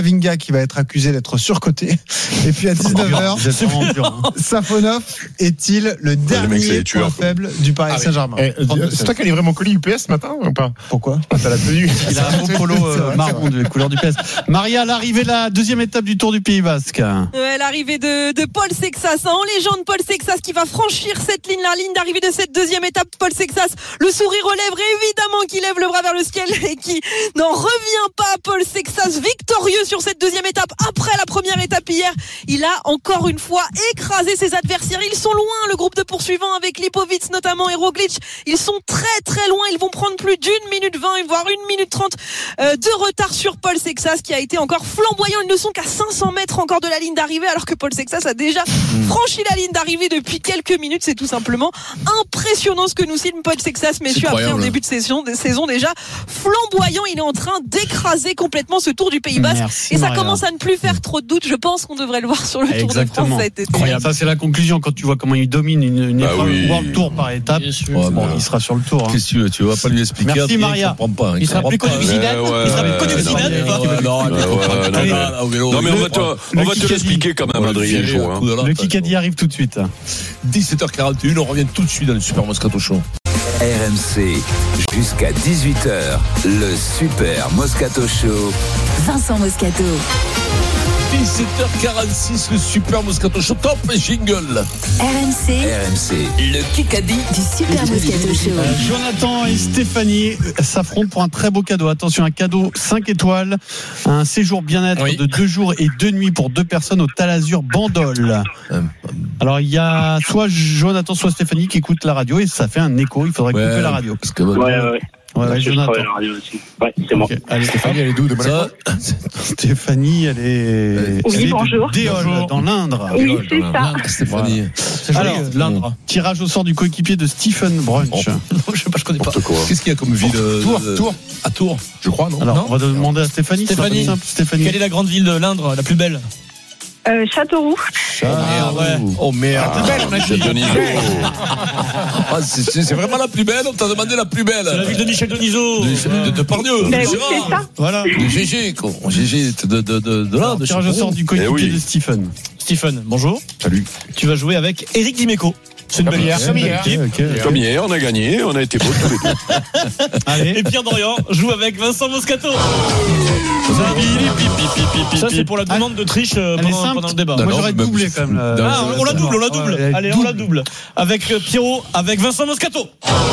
Camavinga qui va être accusé d'être surcoté. Et puis à 19h, Safonov est-il le dernier point faible du Paris Saint-Germain? C'est toi qui as livré mon colis UPS ce matin ou pas? Pourquoi? T'as la tenue. Il a un beau polo marron de couleur du PS. Maria, l'arrivée de la deuxième étape du Tour du Pays Basque. Ouais, l'arrivée de Paul Sexas, en légende Paul Sexas qui va franchir cette ligne, la ligne d'arrivée de cette deuxième étape. Paul Sexas, le sourire aux lèvres, évidemment qui lève le bras vers le ciel et qui n'en revient pas. Paul Sexas victorieux sur cette deuxième étape après la première étape hier. Il a encore une fois écrasé ses adversaires. Ils sont loin, le groupe de poursuivants avec Lipovic notamment et Roglic. Ils sont très très loin. Ils vont prendre plus d'1 minute 20, voire 1 minute 30 de retard sur Paul Sexas qui a été encore flamboyant. Ils ne sont qu'à 500 mètres encore de la ligne d'arrivée alors que Paul Sexas a déjà franchi la ligne d'arrivée depuis quelques minutes. C'est tout simplement impressionnant ce que nous signe Paul Sexas, messieurs, après un début de saison déjà flamboyant. Il est en train d'écraser complètement ce Tour du Pays Basque. Et ça commence à ne plus faire trop de doutes. Je pense qu'on devrait le voir sur le Tour de France cet été. Ça, c'est la conclusion quand tu vois comment il domine une épreuve World Tour par étape. Il sera sur le Tour. Qu'est-ce que tu vas pas lui expliquer? Merci Maria. Il sera plus connu que Zidane. Il sera plus connu que Zidane. Non, mais on va te l'expliquer quand même, Adrien. Le Kikadi arrive tout de suite. 17h41, on revient tout de suite dans le Super Moscato Show. RMC, jusqu'à 18h, le Super Moscato Show. Vincent Moscato. 17h46, le Super Moscato Show. Top et jingle. RMC. Le Kikadi du Super Moscato Show. Jonathan et Stéphanie s'affrontent pour un très beau cadeau. Attention, un cadeau 5 étoiles, un séjour bien-être de 2 jours et 2 nuits pour 2 personnes au Talazur Bandol. Alors il y a soit Jonathan, soit Stéphanie qui écoutent la radio et ça fait un écho. Il faudrait couper la radio. Parce que Ouais, Jonathan. Je la radio aussi. Ouais, c'est bon. Okay. Allez, Stéphanie, elle est d'où de Monaco? Stéphanie, elle est. Oui, bonjour. Déol, dans l'Indre. Oui, c'est ça. Stéphanie. Voilà. Alors, l'Indre. Tirage au sort du coéquipier de Stephen Brunch. Je connais pas. Qu'est-ce qu'il y a comme ville? Tours. À Tours, je crois, non? Alors, on va demander à Stéphanie. Stéphanie. Quelle est la grande ville de l'Indre, la plus belle? Châteauroux. Oh merde. C'est Deniso. C'est vraiment la plus belle. On t'a demandé la plus belle. C'est la ville de Michel Denisot. De Pardieu. C'est ça. Voilà. De GG. GG de là. Tirage au sort du coéquipier de Stephen. Stephen, bonjour. Salut. Tu vas jouer avec Eric Dimeco. C'est une belle équipe. Comme hier, on a gagné, on a été beaux tous les deux. Allez. Et Pierre Dorian joue avec Vincent Moscato. Ça, c'est pour la demande de triche pendant le débat. Moi, j'aurais doublé quand même. On la double. Allez, on la double. Avec Pierrot, avec Vincent Moscato.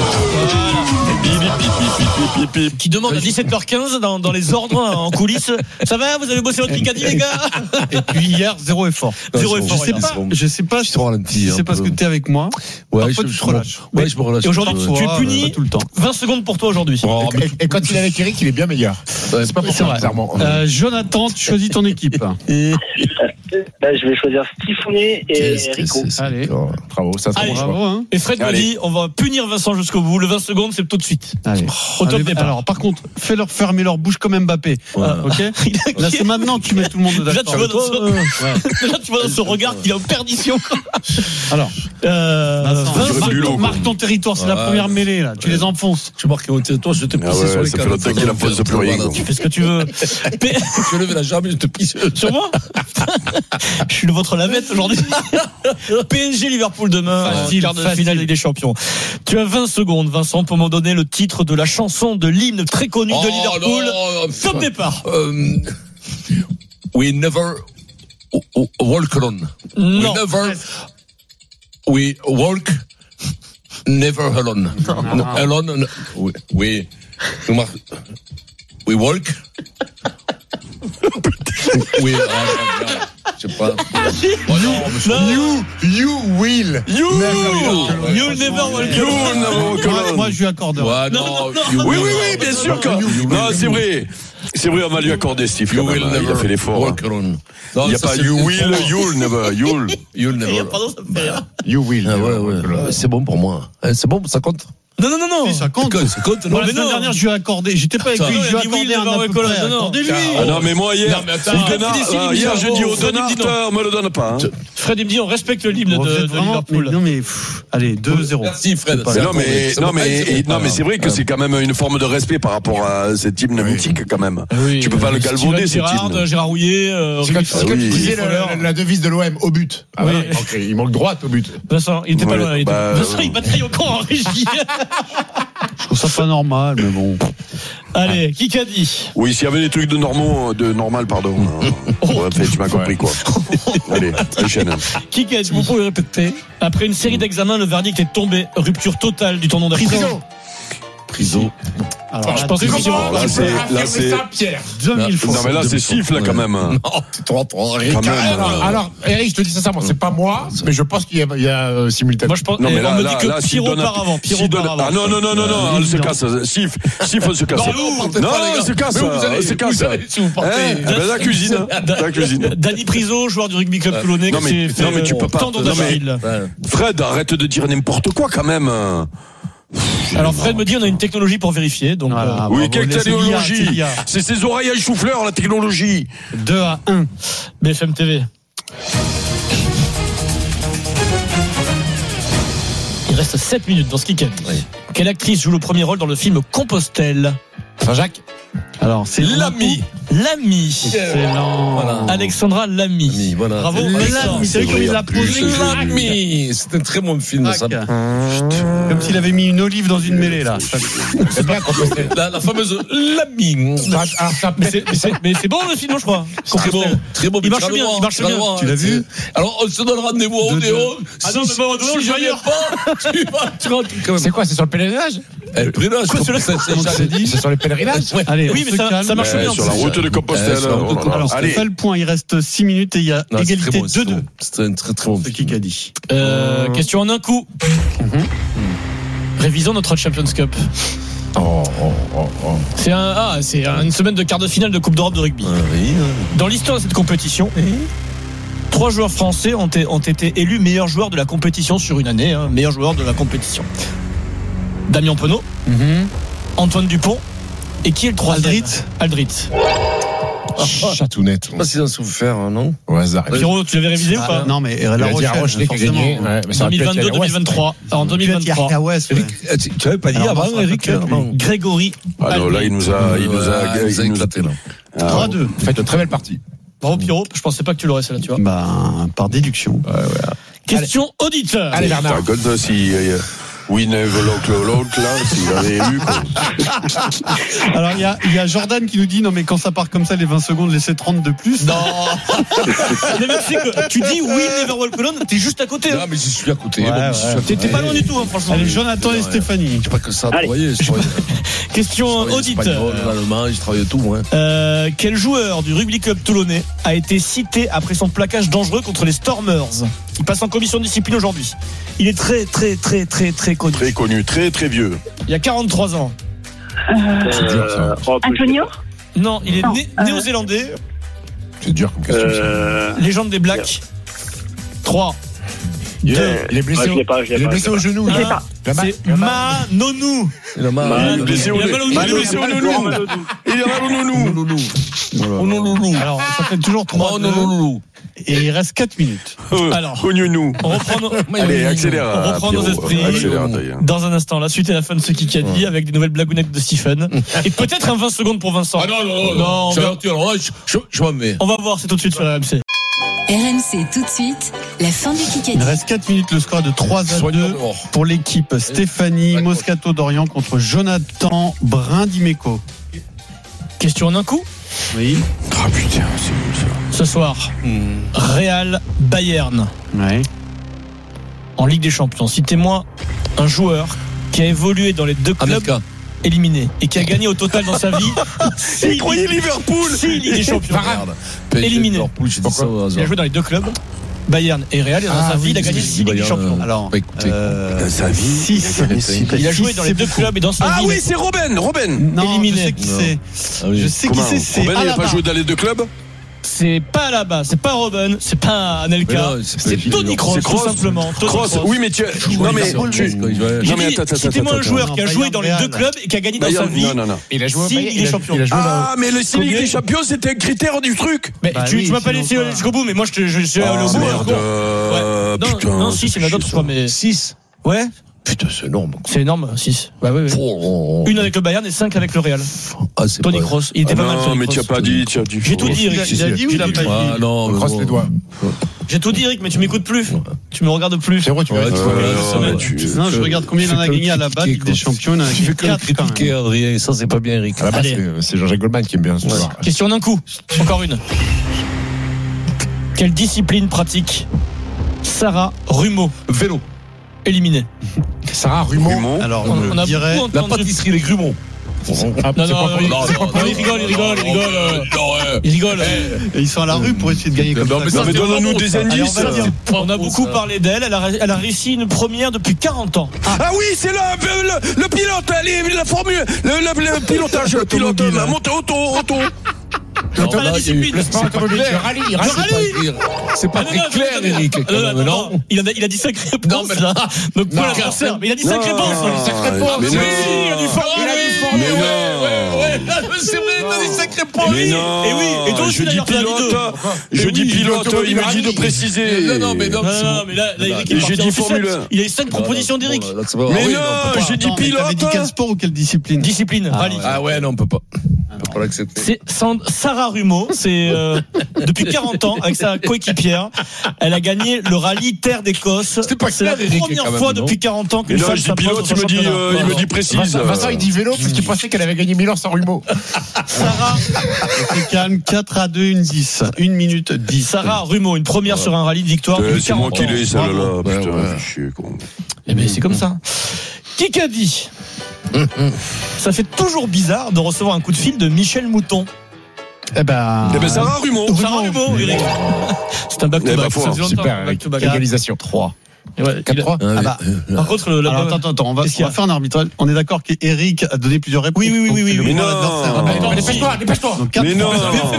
Qui demande à 17h15 dans les ordres en coulisses. Ça va, vous avez bossé votre Kikadi, les gars? Et puis hier, zéro effort. Je sais pas si c'est parce que t'es avec moi. Ouais, je me relâche. Et aujourd'hui, tu es puni tout le temps. 20 secondes pour toi aujourd'hui. Et quand il est avec Eric, il est bien meilleur. C'est pas pour ça, bizarrement. Jonathan, tu choisis ton équipe. Je vais choisir Stifounet et Rico. Allez. Bravo, ça sera bravo. Et Fred me dit, on va punir Vincent jusqu'au bout. Le 20 secondes, c'est tout de suite. Allez. Au top départ. Alors, par contre, fais-leur fermer leur bouche comme Mbappé. Ok? Là, c'est maintenant que tu mets tout le monde d'accord. Déjà, tu vois dans ce regard qu'il est en perdition. Alors, marque ton territoire, c'est la première mêlée, là. Tu les enfonces. Je marque mon territoire, je te pisse sur les cannes. Ça fait longtemps qu'il enfonce plus rien. Tu fais ce que tu veux. Je lève la jambe et je te pisse. Sur moi? Je suis votre lavette aujourd'hui. PSG Liverpool demain, quart de finale Ligue des Champions. Tu as 20 secondes, Vincent, pour m'en donner le titre de la chanson de l'hymne très connu de Liverpool. Top départ. We never walk alone. Non. We walk never alone. Alone. We walk. Oui, je sais pas. You will never walk alone. Moi, je lui accorde. Oui, bien sûr que. Non, c'est vrai. C'est vrai, on va lui accorder, Steve. Il a fait l'effort. Il n'y a pas you will, you'll never. Pardon, ça me fait rire. You will. C'est bon pour moi. C'est bon, ça compte. Non. Oui, ça compte. Ça compte, Non, la semaine dernière, je lui ai accordé. J'étais pas avec lui, je lui ai accordé un peu près. Accordez-lui. Non, mais moi, hier, j'ai dit au Donat, me le donne pas. Fred, il me dit, on respecte le libre de Liverpool. Non, mais, allez, 2-0. Merci, Fred. Non, mais c'est vrai que c'est quand même une forme de respect par rapport à cette hymne mythique, quand même. Tu peux pas le galvauder, cette hymne. Gérard Rouillet, c'est comme tu disais la devise de l'OM, au but. Ah oui. Il manque droite au but. Vincent, il était pas loin. Vincent, il bataille au camp en régie. Je trouve ça pas normal, mais bon. Allez, qui qu'a dit? Oui, s'il y avait des trucs de normal, pardon. Tu m'as compris, quoi. Allez, chaîne. Qui qu'a dit? Vous pouvez répéter. Après une série d'examens, le verdict est tombé. Rupture totale du tendon d'Achille. Prison. Alors, je pense que là, c'est Saint-Pierre. 2000 fois. Non, mais là, c'est siffle, quand même. Non, c'est trop. Alors, Eric, je te dis sincèrement, c'est pas moi, mais je pense qu'il y a simultanément. Moi, je pense, on me dit que Pierrot part avant. Ah, non, on se casse. Siffle, on se casse. Non, on se casse. La cuisine. Dany Priso, joueur du rugby club toulonnais, non, mais tu peux pas. Fred, arrête de dire n'importe quoi, quand même. Alors Fred me dit on a une technologie pour vérifier. Donc oui, quelle technologie? C'est ses oreilles à chou-fleur, la technologie. 2-1. BFM TV. Il reste 7 minutes dans ce kick-off. Oui. Quelle actrice joue le premier rôle dans le film Compostelle? Saint-Jacques. Alors, c'est Lamy. Excellent. Voilà. Alexandra Lamy. Voilà. Bravo. Lamy. C'est lui qui l'a posé. Lamy. C'est un très bon film. Ça. Comme s'il avait mis une olive dans une mêlée, là. C'est bien Compostelle. La fameuse Lamy. Mais c'est bon le film, je crois. Très bon. Il marche bien. Tu l'as vu? Alors, on se donne rendez-vous au Odéon. Ah non, mais pas si je n'y ai pas, tu rentres quand même. C'est quoi? C'est sur le pèlerinage? Le pèlerinage, c'est sur le pèlerinage? Allez, oui, mais ça marche bien. Sur la route de Compostelle. Alors, c'est pas le point. Il reste 6 minutes et il y a égalité 2-2. C'est un très très bon. C'est qui a dit? Question en un coup. Révisons notre Champions Cup. C'est une semaine de quart de finale de Coupe d'Europe de rugby. Dans l'histoire de cette compétition, 3 joueurs français ont été élus meilleurs joueurs de la compétition sur une année. Meilleurs joueurs de la compétition. Damien Penaud, Antoine Dupont, et qui est le troisième? Aldrit. Chatounette. Je sais pas s'ils ont souffert, non? Au hasard. Pierrot, tu l'avais révisé ou pas? Non, mais La Rochelle qui a gagné. 2022-2023. En 2023. Tu avais pas dit avant, Eric? Grégory. Alors là, il nous a éclaté, là. 3-2. Faites une très belle partie. Bravo, Pierrot. Je pensais pas que tu l'aurais, celle-là, tu vois. Par déduction. Question auditeur. Allez, Bernard. Oui, l'autre là, s'il avait élu. Alors il y a Jordan qui nous dit non mais quand ça part comme ça les 20 secondes laissez 30 de plus. Non. Mais même c'est que tu dis oui Never Walk Alone, t'es juste à côté. Non mais je suis à côté. T'es pas loin du tout franchement. Allez Jonathan et Stéphanie. Je sais pas que ça. Question auditeur. L'allemand, je travaille tout moi. Quel joueur du rugby club toulonnais a été cité après son plaquage dangereux contre les Stormers? Il passe en commission de discipline aujourd'hui. Il est très connu. Très connu, très vieux. Il y a 43 ans. C'est dur ça. Antonio? Non, il est néo-zélandais. C'est dur comme question ça. Légende des Blacks. 3. Il est blessé au genou. C'est Manonou. Il a mal au genou. Alors ça fait toujours 3. Et il reste 4 minutes. Alors, on reprend nos esprits. Dans un instant, la suite et la fin de ce qui a dit avec des nouvelles blagounettes de Stephen. Et peut-être un 20 secondes pour Vincent. Ah non. Je m'en mets. On va voir, c'est tout de suite sur RMC. RMC tout de suite, la fin du Kikadi. Il reste 4 minutes, le score est de 3-2 pour l'équipe Stéphanie Moscato-Dorian contre Jonathan Brindimeco. Question en un coup? Oui. Ah putain, c'est bon ça. Ce soir, Real Bayern. Ouais. En Ligue des Champions. Citez-moi un joueur qui a évolué dans les deux clubs éliminés et qui a gagné au total dans sa vie. Il croyait Liverpool. Si Ligue des Champions. Éliminé. Il a joué dans les deux clubs. Bayern et Real, et dans sa vie, il a gagné 6 Ligues des Champions. Alors, dans sa vie, 6. Il a joué dans les deux clubs et dans sa vie. Ah oui, c'est Robben. Non, éliminé. Je sais qui c'est. Je sais qui c'est. Robben, il n'a pas joué dans les deux clubs? C'est pas là-bas, c'est pas Robben, c'est pas Anelka, c'est Tony Kroos, tout simplement. Kroos, oui, mais tu. Non, mais attends. Citez-moi un joueur qui a joué dans les deux clubs et qui a gagné dans sa vie. Non. Il a joué il est champion. Ah, mais le Ligue des Champions, c'était un critère du truc. Mais tu m'as pas laissé aller jusqu'au bout, mais moi je suis allé au bout. Non, 6, il y en a d'autres, je crois, mais 6. Ouais. Putain, c'est énorme. C'est énorme, 6. Ouais. Une avec le Bayern et 5 avec le Real. Tony Kroos, il était pas mal. Non, mais tu as pas dit. J'ai tout dit, Eric. Il a dit oui, il a pas dit. Non, crosse les doigts. J'ai tout dit, Eric, mais tu m'écoutes plus. Tu me regardes plus. C'est vrai, tu vas. Non, je regarde combien il en a gagné à la base, Ligue des Champions. Tu fais que critiquer, Adrien. Ça, c'est pas bien, Eric. À la base, c'est Jean-Jacques Goldman qui aime bien ce soir. Question d'un coup. Encore une. Quelle discipline pratique Sarah Rumeau? Vélo. Éliminé. Sarah Rumeau. Alors, on a dirait la pâtisserie, les grumeaux. Non, il rigole. Il rigole. Et ils sont à la rue pour essayer de gagner comme ça. Mais donne-nous des indices. On a beaucoup parlé d'elle. Elle a réussi une première depuis 40 ans. Ah oui, c'est le pilote, la formule, le pilotage, le pilote, la moto auto. Pas la discipline. Le sport automobile, le rallye. C'est pas très clair, Eric. Non. Il a dit sacré réponse. Donc, quoi l'adversaire? Mais il a dit sacré réponse. Mais oui, il a dit formule. Mais non. C'est vrai, il a dit sacré réponse. Mais non. Et oui. Et toi aussi, d'ailleurs, je dis pilote, il m'a dit de préciser. Non, mais là, Eric, j'ai dit formule. Il a eu 5 propositions d'Eric. Mais non, j'ai dit pilote. T'avais dit quel sport ou quelle discipline? Discipline, rallye. Ah ouais, non, on peut pas. Pour l'accepter. C'est Sarah Rumeau, c'est depuis 40 ans avec sa coéquipière, elle a gagné le rallye Terre d'Écosse. C'est la première fois depuis 40 ans qu'une femme s'impose dans son championnat. Il me dit précise. Vincent, il dit vélo parce qu'il pensait qu'elle avait gagné Milan sans Rumeau. Sarah, c'est calme, 4-2, une 10. 1 minute 10. Sarah Rumeau, une première sur un rallye de victoire depuis 40 ans. C'est moi qui l'ai, celle-là. Putain, je suis con. Eh bien, c'est comme ça. Qui qu'a dit? Ça fait toujours bizarre de recevoir un coup de fil de Michel Mouton. Eh ben Sarah Rumeau, Eric. C'est un back-to-back. Super, égalisation 3. 4-3. Par contre, attends, on va faire un arbitrage. On est d'accord qu'Eric a donné plusieurs réponses. Oui. Mais non. Dépêche-toi. Mais non.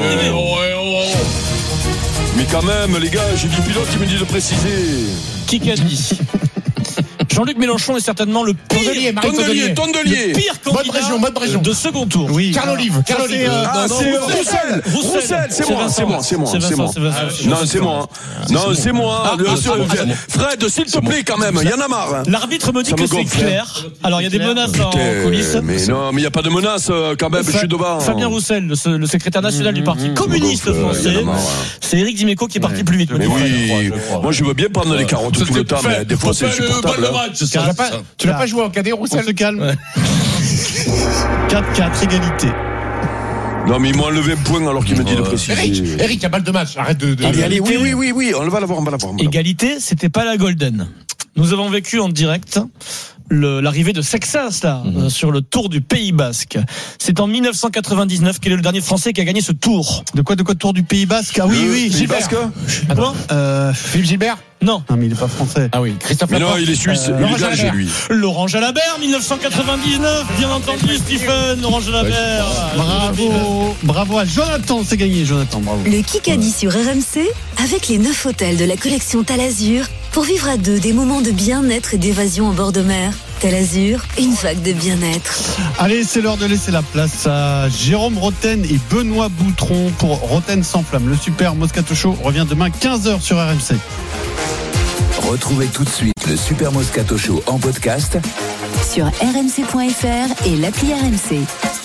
Mais quand même, les gars, j'ai dit pilote, il me dit de préciser. Qui a dit? Jean-Luc Mélenchon est certainement le pire candidat de second tour. Oui. Carl Olive. C'est Roussel. C'est moi. Fred, s'il te plaît, quand même. Il y en a marre. L'arbitre me dit que c'est clair. Alors, il y a des menaces en coulisses. Mais non, mais il n'y a pas de menaces quand même. Je suis devant. Fabien Roussel, le secrétaire national du Parti communiste français. C'est Éric Dimeco qui est parti plus vite. Mais oui. Moi, je veux bien prendre les carottes tout le temps, mais des fois, c'est insupportable. Tu n'as pas joué en cadet, Roussel? On se calme. 4-4, égalité. Non, mais ils m'ont enlevé un point alors qu'il me dit de préciser. Eric, il y a balle de match. Arrête de. Allez, oui. On va la voir. Égalité, c'était pas la Golden. Nous avons vécu en direct l'arrivée de Sexas sur le Tour du Pays Basque. C'est en 1999 qu'il est le dernier Français qui a gagné ce Tour. De quoi Tour du Pays Basque? Ah oui. Gilbert. Philippe Gilbert? Non, mais il n'est pas français. Ah oui, Christophe Laporte. Mais non, il est suisse. Laurent Jalabert, 1999, bien entendu, Stephen. Laurent Jalabert. Bravo à Jonathan, c'est gagné, Jonathan. Bravo. Le Kikadi sur RMC avec les 9 hôtels de la collection Talazur pour vivre à deux des moments de bien-être et d'évasion en bord de mer. Talazur, une vague de bien-être. Allez, c'est l'heure de laisser la place à Jérôme Roten et Benoît Boutron pour Roten sans flamme. Le Super Moscato Show revient demain 15h sur RMC. Retrouvez tout de suite le Super Moscato Show en podcast sur rmc.fr et l'appli RMC.